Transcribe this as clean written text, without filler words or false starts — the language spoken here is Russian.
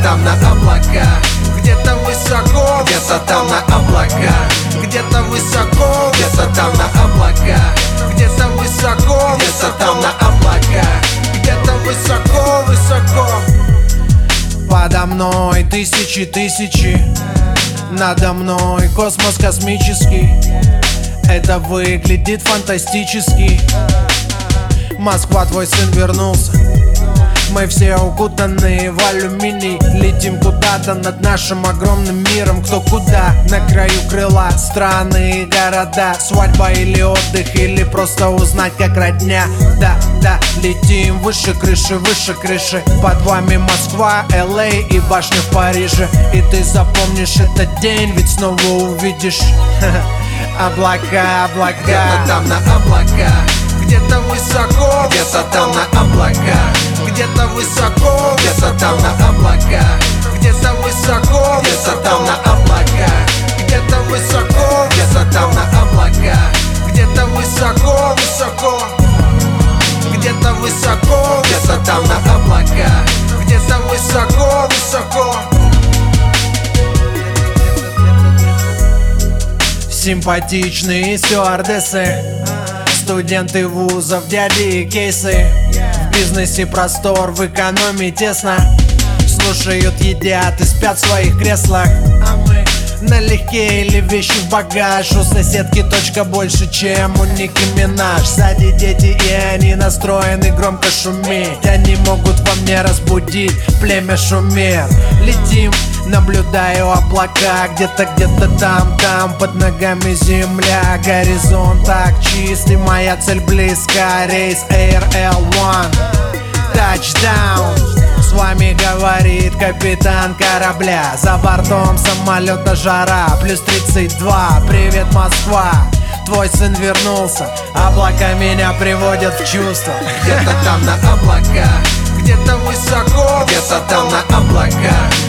там на облаках, где-то высоко, где-то там на облаках, где-то высоко, где-то там на облаках, где-то высоко, где-то там на облаках, где-то высоко, высоко. Подо мной тысячи, надо мной космос космический. Это выглядит фантастически. Москва, твой сын вернулся. Мы все укутаны в алюминий. Летим куда-то над нашим огромным миром. Кто куда, на краю крыла. Страны и города, свадьба или отдых, или просто узнать как родня. Да, летим выше крыши, выше крыши. Под вами Москва, Л.А. и башня в Париже. И ты запомнишь этот день, ведь снова увидишь облака, облака. Где-то там на облаках, где-то высоко, где-то там на облаках, где-то высоко, где-то там на облаках, где-то высоко, где-то там на облаках, где-то высоко, где-то там на облаках, где-то высоко, высоко, где-то высоко, где-то там на облаках, где-то высоко, высоко. Симпатичные стюардессы, студенты вузов, дяди и кейсы. В бизнесе простор, в экономии тесно. Слушают, едят и спят в своих креслах. А мы налегке или вещи в багаж. У соседки точка больше, чем у Ники Минаж. Сзади дети, и они настроены громко шуметь. Они могут во мне разбудить племя шумер. Летим, наблюдаю облака, где-то там под ногами земля. Горизонт так чистый, моя цель близка. Рейс Air L1, touchdown. С вами говорит капитан корабля. За бортом самолета жара, плюс 32. Привет, Москва, твой сын вернулся. Облака меня приводят в чувство. Где-то там на облаках, где-то высоко, где-то там на облаках,